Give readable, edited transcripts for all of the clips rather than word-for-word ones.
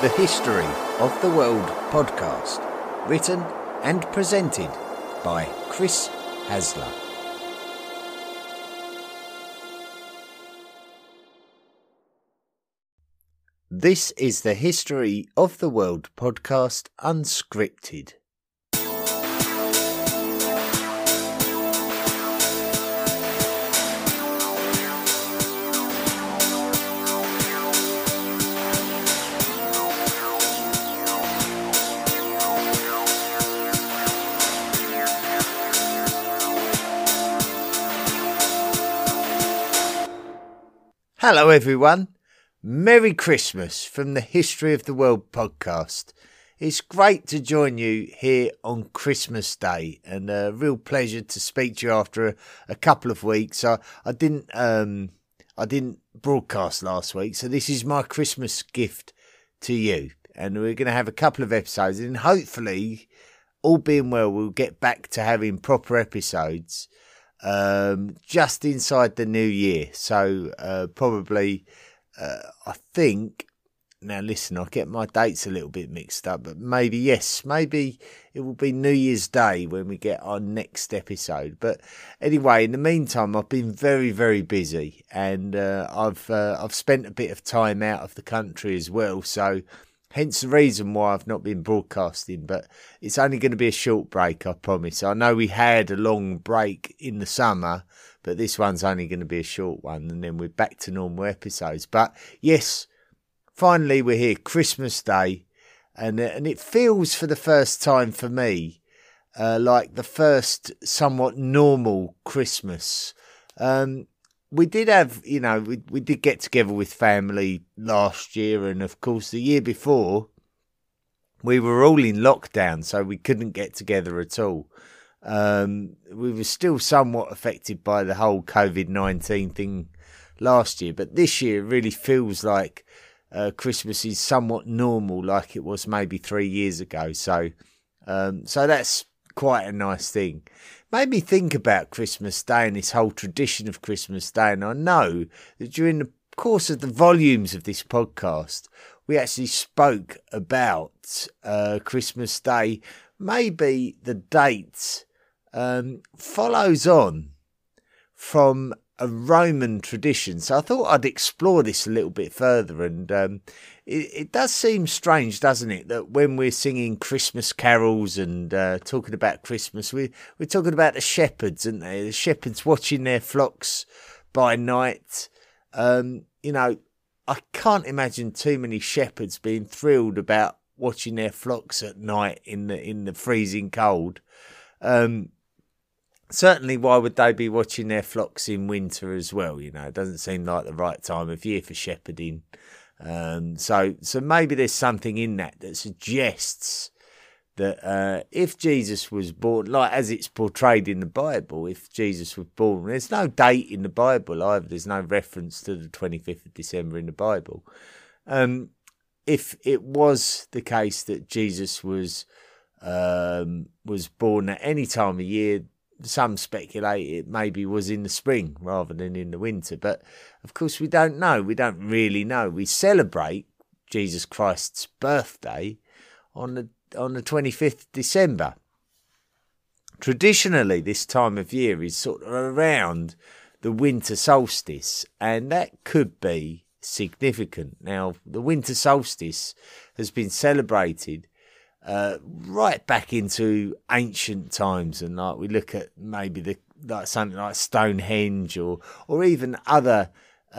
the History of the World podcast, written and presented by Chris Hasler. This is the History of the World podcast, unscripted. Hello everyone, Merry Christmas from the History of the World podcast. It's great to join you here on Christmas Day and a real pleasure to speak to you after a couple of weeks. I didn't broadcast last week, so this is my Christmas gift to you. And we're going to have a couple of episodes and hopefully, all being well, we'll get back to having proper episodes just inside the new year. So probably I think, now listen, I get my dates a little bit mixed up, but maybe it will be New Year's Day when we get our next episode. But anyway, in the meantime, I've been very, very busy, and I've spent a bit of time out of the country as well, so hence the reason why I've not been broadcasting, but it's only going to be a short break, I promise. I know we had a long break in the summer, but this one's only going to be a short one, and then we're back to normal episodes. But yes, finally we're here, Christmas Day, and it feels for the first time for me like the first somewhat normal Christmas. We did have, we did get together with family last year, and of course the year before we were all in lockdown, so we couldn't get together at all. We were still somewhat affected by the whole COVID-19 thing last year, but this year it really feels like Christmas is somewhat normal, like it was maybe 3 years ago. So that's quite a nice thing. Made me think about Christmas Day and this whole tradition of Christmas Day, and I know that during the course of the volumes of this podcast, we actually spoke about Christmas Day. Maybe the date follows on from a Roman tradition, so I thought I'd explore this a little bit further. And it does seem strange, doesn't it, that when we're singing Christmas carols and talking about Christmas, we're talking about the shepherds, aren't they? The shepherds watching their flocks by night. I can't imagine too many shepherds being thrilled about watching their flocks at night in the freezing cold. Certainly, why would they be watching their flocks in winter as well? It doesn't seem like the right time of year for shepherding. So maybe there's something in that suggests that if Jesus was born, like as it's portrayed in the Bible, if Jesus was born, there's no date in the Bible either. There's no reference to the 25th of December in the Bible. If it was the case that Jesus was born at any time of year, some speculate it maybe was in the spring rather than in the winter. But of course we don't know. We don't really know. We celebrate Jesus Christ's birthday on the 25th of December. Traditionally, this time of year is sort of around the winter solstice, and that could be significant. Now, the winter solstice has been celebrated right back into ancient times, and like we look at maybe something like Stonehenge or even other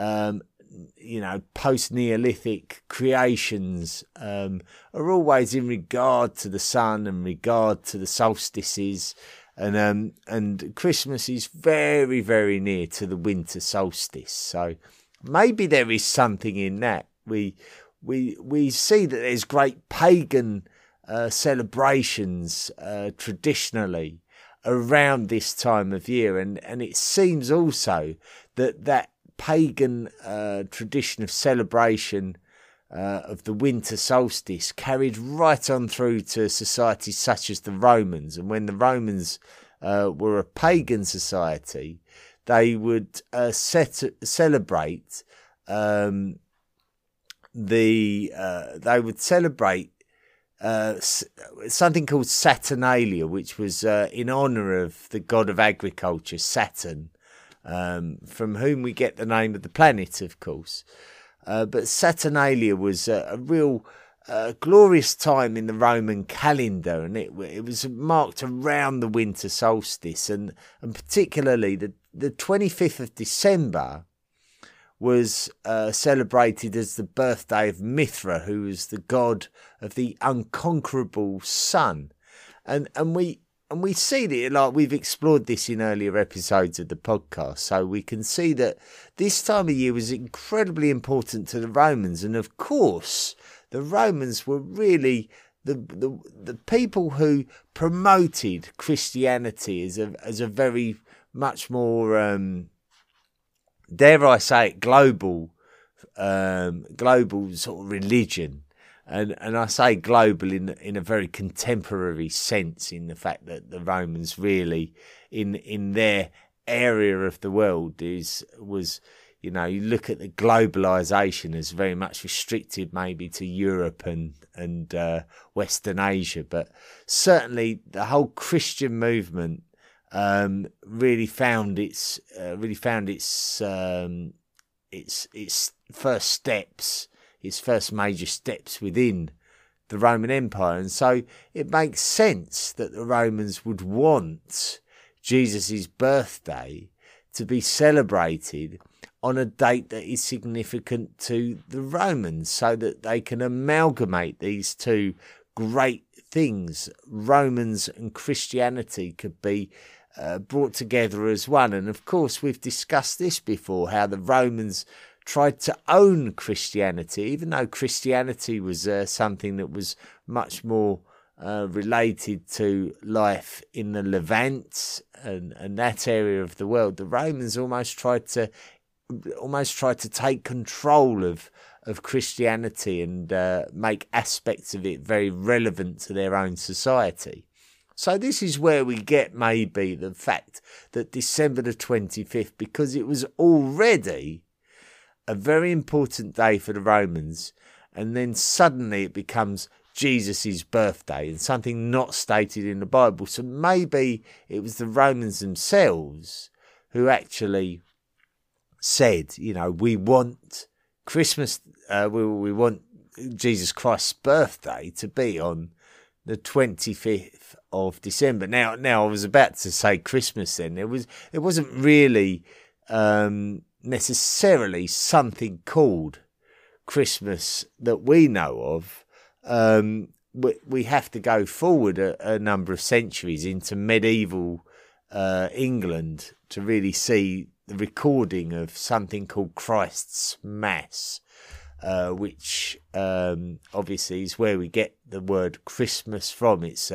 post-Neolithic creations are always in regard to the sun and regard to the solstices, and Christmas is very, very near to the winter solstice. So maybe there is something in that. We see that there's great pagan celebrations traditionally around this time of year, and it seems also that pagan tradition of celebration of the winter solstice carried right on through to societies such as the Romans. And when the Romans were a pagan society, they would celebrate they would celebrate something called Saturnalia, which was in honour of the god of agriculture, Saturn, from whom we get the name of the planet, of course. But Saturnalia was a real glorious time in the Roman calendar, and it was marked around the winter solstice, and particularly the 25th of December was celebrated as the birthday of Mithra, who was the god of the unconquerable sun, and we see that, like, we've explored this in earlier episodes of the podcast, so we can see that this time of year was incredibly important to the Romans, and of course the Romans were really the people who promoted Christianity as a very much more dare I say it, global sort of religion, and I say global in a very contemporary sense, in the fact that the Romans really in their area of the world was, you know, you look at the globalization as very much restricted maybe to Europe and Western Asia, but certainly the whole Christian movement really found its first steps, its first major steps within the Roman Empire, and so it makes sense that the Romans would want Jesus' birthday to be celebrated on a date that is significant to the Romans, so that they can amalgamate these two great things. Romans and Christianity could be brought together as one. And of course, we've discussed this before, how the Romans tried to own Christianity, even though Christianity was something that was much more related to life in the Levant and that area of the world. The Romans almost tried to take control of Christianity and make aspects of it very relevant to their own society. So this is where we get maybe the fact that December the 25th, because it was already a very important day for the Romans, and then suddenly it becomes Jesus' birthday and something not stated in the Bible. So maybe it was the Romans themselves who actually said, you know, we want Christmas, we want Jesus Christ's birthday to be on the 25th of December. Now I was about to say Christmas then. It wasn't really necessarily something called Christmas that we know of. We have to go forward a number of centuries into medieval England to really see the recording of something called Christ's Mass, which obviously is where we get the word Christmas from. It's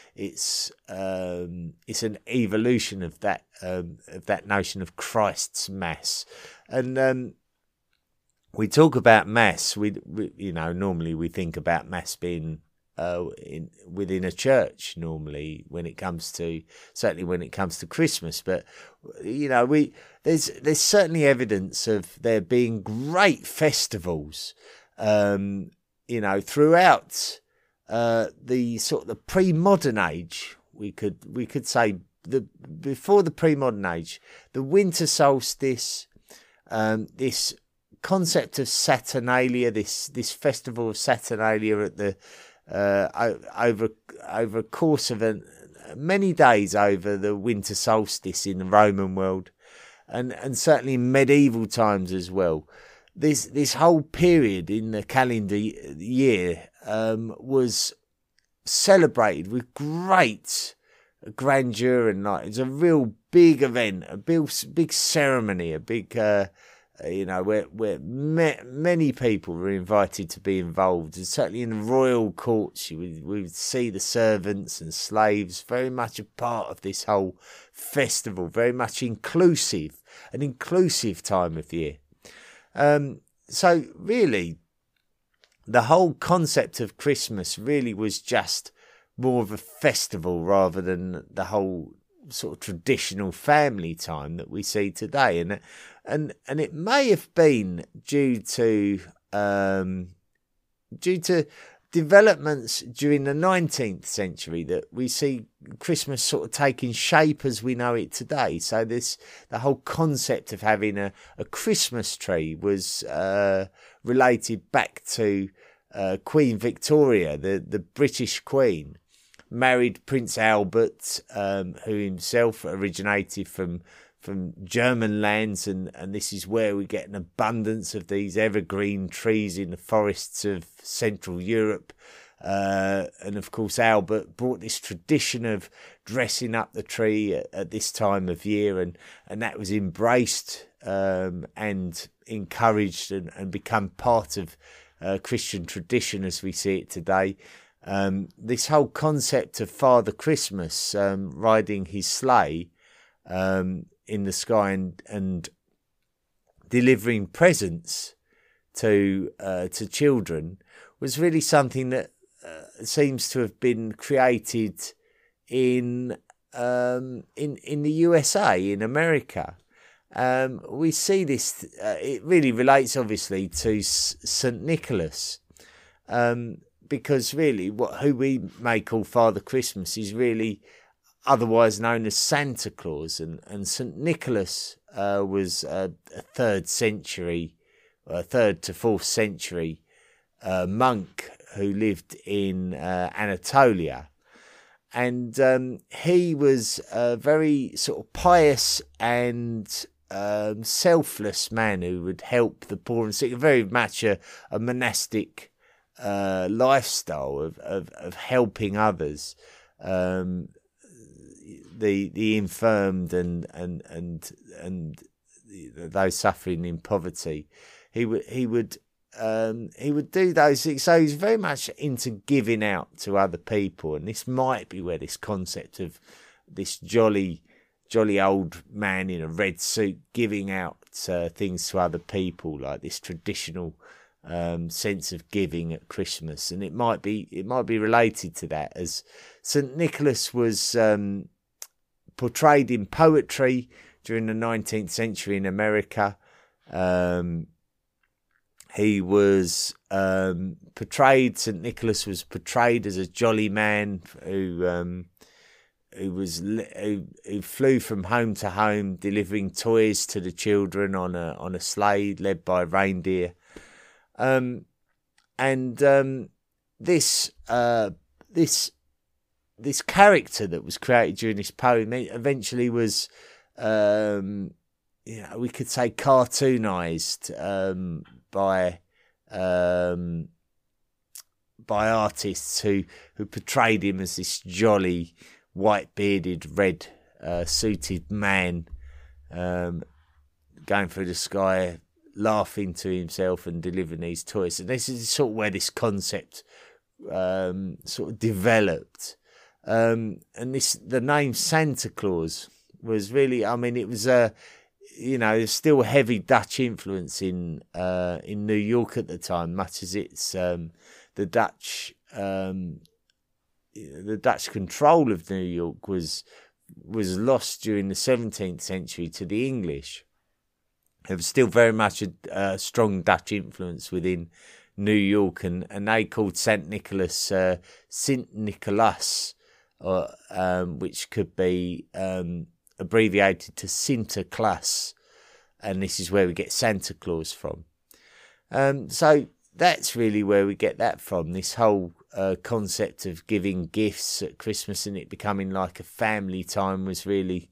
an evolution of that notion of Christ's Mass, and we talk about Mass. We normally we think about Mass being within a church, normally when it comes to Christmas, but there's certainly evidence of there being great festivals throughout the sort of the pre-modern age. We could say before the pre-modern age, the winter solstice, this concept of Saturnalia, this festival of Saturnalia at the over a course of many days over the winter solstice in the Roman world, and certainly in medieval times as well. This whole period in the calendar year was celebrated with great grandeur and light. It's a real big event, a big ceremony, a big where many people were invited to be involved. And certainly in the royal courts, we would see the servants and slaves very much a part of this whole festival, very much an inclusive time of year. So really, the whole concept of Christmas really was just more of a festival rather than the whole sort of traditional family time that we see today, and it may have been due to due to developments during the 19th century that we see Christmas sort of taking shape as we know it today. So the whole concept of having a Christmas tree was related back to Queen Victoria, the British Queen, married Prince Albert, who himself originated from German lands, and this is where we get an abundance of these evergreen trees in the forests of Central Europe. And of course, Albert brought this tradition of dressing up the tree at this time of year, and that was embraced and encouraged and become part of Christian tradition as we see it today. This whole concept of Father Christmas riding his sleigh in the sky and delivering presents to children was really something that seems to have been created in the USA, in America. We see this. It really relates, obviously, to St. Nicholas, because really, who we may call Father Christmas is really otherwise known as Santa Claus, and St. Nicholas was a 3rd to 4th century monk who lived in Anatolia, and he was a very sort of pious and selfless man who would help the poor and sick. Very much a monastic lifestyle of helping others. The infirmed and those suffering in poverty, he would do those things. So he's very much into giving out to other people, and this might be where this concept of this jolly old man in a red suit giving out things to other people, like this traditional sense of giving at Christmas, and it might be related to that, as St. Nicholas was portrayed in poetry during the 19th century in America. He was portrayed. St. Nicholas was portrayed as a jolly man who flew from home to home, delivering toys to the children on a sleigh led by reindeer. This character that was created during this poem eventually was, we could say, cartoonized by artists who portrayed him as this jolly, white-bearded, red suited man going through the sky, laughing to himself and delivering these toys. And this is sort of where this concept sort of developed. And the name Santa Claus was really, it was there's still heavy Dutch influence in New York at the time, much as it's the Dutch control of New York was lost during the 17th century to the English. There was still very much a strong Dutch influence within New York, and they called St. Nicholas Sint Nicolaas, which could be abbreviated to Sinterklaas, and this is where we get Santa Claus from. So that's really where we get that from, this whole concept of giving gifts at Christmas and it becoming like a family time was really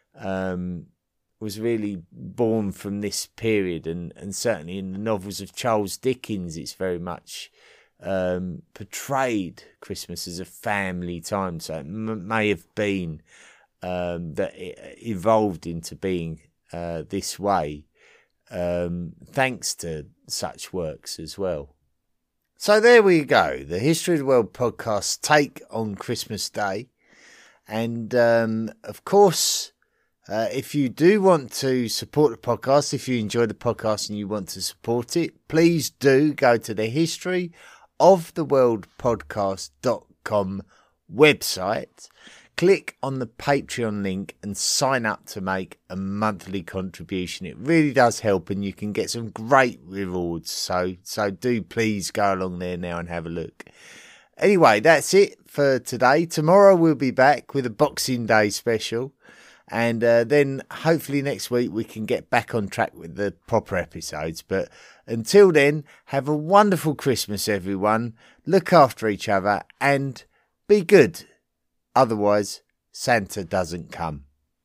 born from this period, and certainly in the novels of Charles Dickens it's very much portrayed Christmas as a family time. So it may have been that it evolved into being this way thanks to such works as well. So there we go, the History of the World podcast take on Christmas Day. And of course, if you do want to support the podcast, if you enjoy the podcast and you want to support it, please do go to the historyoftheworldpodcast.com website. click on the Patreon link and sign up to make a monthly contribution. It really does help, and you can get some great rewards. So do please go along there now and have a look. Anyway, that's it for today. Tomorrow we'll be back with a Boxing Day special. And then hopefully next week we can get back on track with the proper episodes. But until then, have a wonderful Christmas, everyone. Look after each other and be good. Otherwise, Santa doesn't come.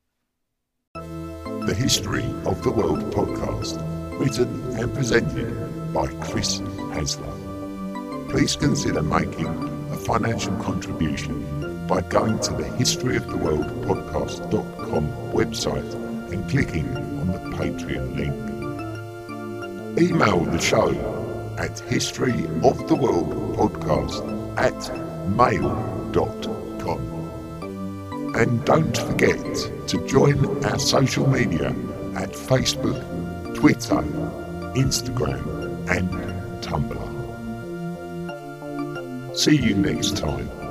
The History of the World podcast, written and presented by Chris Hasler. Please consider making a financial contribution by going to the historyoftheworldpodcast.com website and clicking on the Patreon link. Email the show at historyoftheworldpodcast@mail.com. And don't forget to join our social media at Facebook, Twitter, Instagram and Tumblr. See you next time.